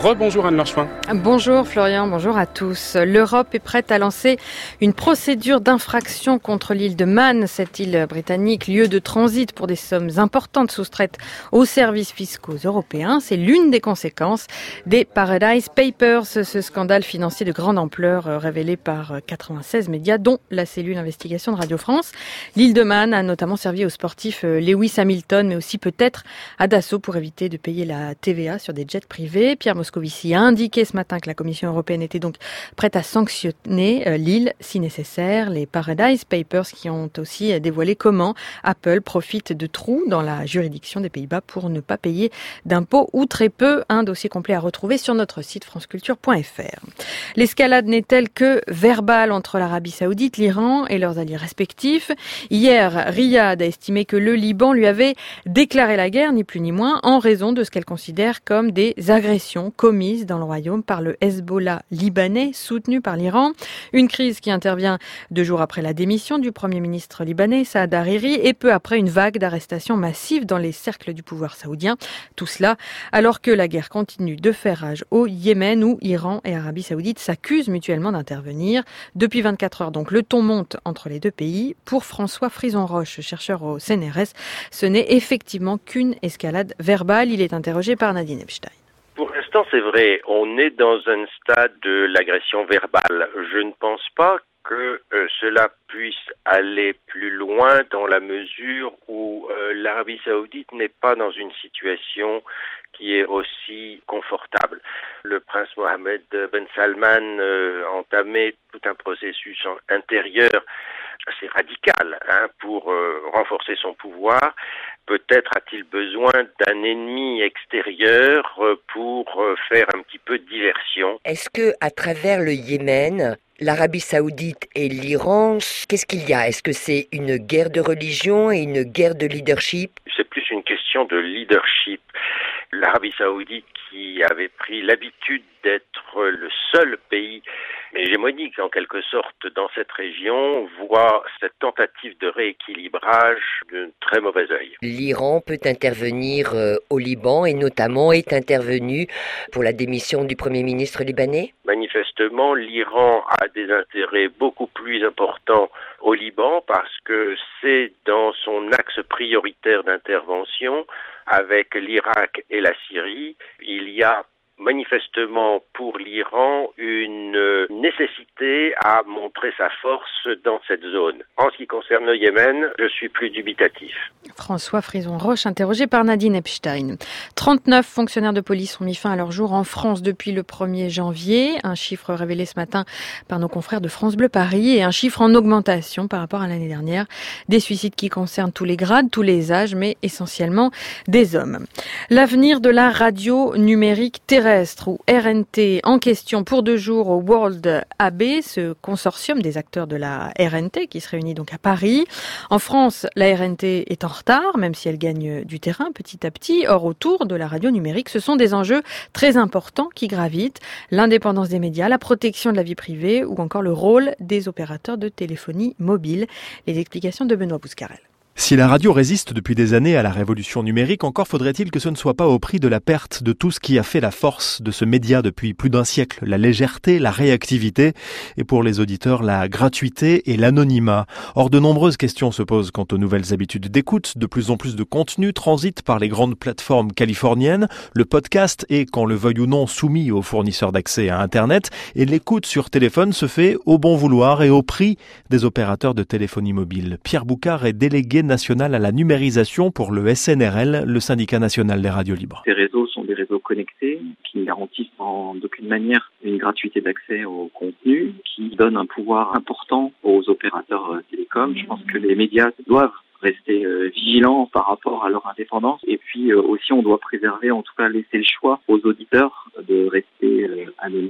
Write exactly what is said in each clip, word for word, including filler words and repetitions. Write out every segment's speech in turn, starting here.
Rebonjour Anne Lorchevin. Bonjour Florian, bonjour à tous. L'Europe est prête à lancer une procédure d'infraction contre l'île de Man, cette île britannique, lieu de transit pour des sommes importantes soustraites aux services fiscaux européens. C'est l'une des conséquences des Paradise Papers, ce scandale financier de grande ampleur révélé par quatre-vingt-seize médias, dont la cellule investigation de Radio France. L'île de Man a notamment servi au sportif Lewis Hamilton, mais aussi peut-être à Dassault pour éviter de payer la T V A sur des jets privés. Pierre Moscovici a indiqué ce matin que la Commission européenne était donc prête à sanctionner l'île si nécessaire. Les Paradise Papers qui ont aussi dévoilé comment Apple profite de trous dans la juridiction des Pays-Bas pour ne pas payer d'impôts ou très peu. Un dossier complet à retrouver sur notre site franceculture point f r. L'escalade n'est-elle que verbale entre l'Arabie Saoudite, l'Iran et leurs alliés respectifs? Hier, Riyad a estimé que le Liban lui avait déclaré la guerre, ni plus ni moins, en raison de ce qu'elle considère comme des agressions commises dans le royaume par le Hezbollah libanais soutenu par l'Iran. Une crise qui intervient deux jours après la démission du Premier ministre libanais Saad Hariri et peu après une vague d'arrestations massives dans les cercles du pouvoir saoudien. Tout cela alors que la guerre continue de faire rage au Yémen où Iran et Arabie Saoudite s'accusent mutuellement d'intervenir. Depuis vingt-quatre heures donc, le ton monte entre les deux pays. Pour François Frison-Roche, chercheur au C N R S, ce n'est effectivement qu'une escalade verbale. Il est interrogé par Nadine Epstein. Pour l'instant, c'est vrai, on est dans un stade de l'agression verbale. Je ne pense pas que euh, cela puisse aller plus loin dans la mesure où euh, l'Arabie Saoudite n'est pas dans une situation qui est aussi confortable. Le prince Mohammed Ben Salman euh, a entamé tout un processus intérieur assez radical hein, pour euh, renforcer son pouvoir. Peut-être a-t-il besoin d'un ennemi extérieur euh, pour euh, faire un petit peu de diversion. Est-ce que, à travers le Yémen, l'Arabie Saoudite et l'Iran, qu'est-ce qu'il y a? Est-ce que c'est une guerre de religion et une guerre de leadership? C'est plus une question de leadership. L'Arabie Saoudite, qui avait pris l'habitude d'être le seul pays hégémonique en quelque sorte dans cette région, voit cette tentative de rééquilibrage d'un très mauvais œil. L'Iran peut intervenir euh, au Liban et notamment est intervenu pour la démission du Premier ministre libanais? Manifestement, l'Iran a des intérêts beaucoup plus importants au Liban parce que c'est dans son axe prioritaire d'intervention avec l'Irak et la Syrie. Il y a manifestement pour l'Iran une nécessité à montrer sa force dans cette zone. En ce qui concerne le Yémen, je suis plus dubitatif. François Frison-Roche, interrogé par Nadine Epstein. trente-neuf fonctionnaires de police ont mis fin à leur jour en France depuis le premier janvier. Un chiffre révélé ce matin par nos confrères de France Bleu Paris et un chiffre en augmentation par rapport à l'année dernière. Des suicides qui concernent tous les grades, tous les âges, mais essentiellement des hommes. L'avenir de la radio numérique terrestre ou R N T en question pour deux jours au World A B, ce consortium des acteurs de la R N T qui se réunit donc à Paris. En France, la R N T est en retard, même si elle gagne du terrain petit à petit. Or, autour de la radio numérique, ce sont des enjeux très importants qui gravitent. L'indépendance des médias, la protection de la vie privée ou encore le rôle des opérateurs de téléphonie mobile. Les explications de Benoît Bouscarel. Si la radio résiste depuis des années à la révolution numérique, encore faudrait-il que ce ne soit pas au prix de la perte de tout ce qui a fait la force de ce média depuis plus d'un siècle, la légèreté, la réactivité et pour les auditeurs la gratuité et l'anonymat. Or, de nombreuses questions se posent quant aux nouvelles habitudes d'écoute. De plus en plus de contenu transite par les grandes plateformes californiennes. Le podcast est, qu'on le veuille ou non, soumis aux fournisseurs d'accès à Internet et l'écoute sur téléphone se fait au bon vouloir et au prix des opérateurs de téléphonie mobile. Pierre Boucard est délégué national à la numérisation pour le S N R L, le syndicat national des radios libres. Ces réseaux sont des réseaux connectés qui ne garantissent en d'aucune manière une gratuité d'accès au contenu, qui donnent un pouvoir important aux opérateurs télécoms. Je pense que les médias doivent rester euh, vigilants par rapport à leur indépendance et puis euh, aussi on doit préserver, en tout cas laisser le choix aux auditeurs de rester euh, anonymes.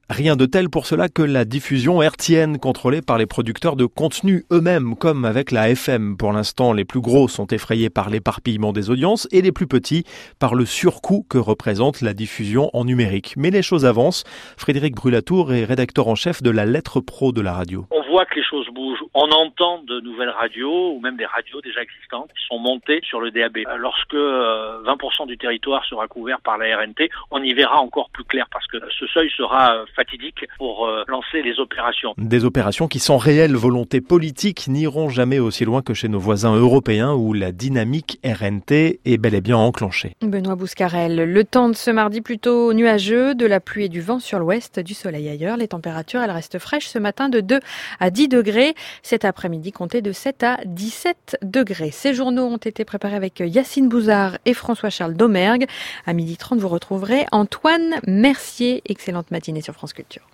Rien de tel pour cela que la diffusion hertzienne contrôlée par les producteurs de contenu eux-mêmes, comme avec la F M. Pour l'instant, les plus gros sont effrayés par l'éparpillement des audiences et les plus petits par le surcoût que représente la diffusion en numérique. Mais les choses avancent. Frédéric Brulatour est rédacteur en chef de la Lettre Pro de la radio. On voit que les choses bougent. On entend de nouvelles radios ou même des radios déjà existantes qui sont montées sur le D A B. Lorsque vingt pour cent du territoire sera couvert par la R N T, on y verra encore plus clair parce que ce seuil sera fatidique pour lancer les opérations. Des opérations qui, sans réelle volonté politique, n'iront jamais aussi loin que chez nos voisins européens où la dynamique R N T est bel et bien enclenchée. Benoît Bouscarel, le temps de ce mardi plutôt nuageux, de la pluie et du vent sur l'ouest, du soleil ailleurs. Les températures, elles restent fraîches ce matin de deux à dix degrés. Cet après-midi, comptez de sept à dix-sept degrés. Ces journaux ont été préparés avec Yacine Bouzard et François-Charles Domergue. À midi trente, vous retrouverez Antoine Mercier. Excellente matinée sur France Culture.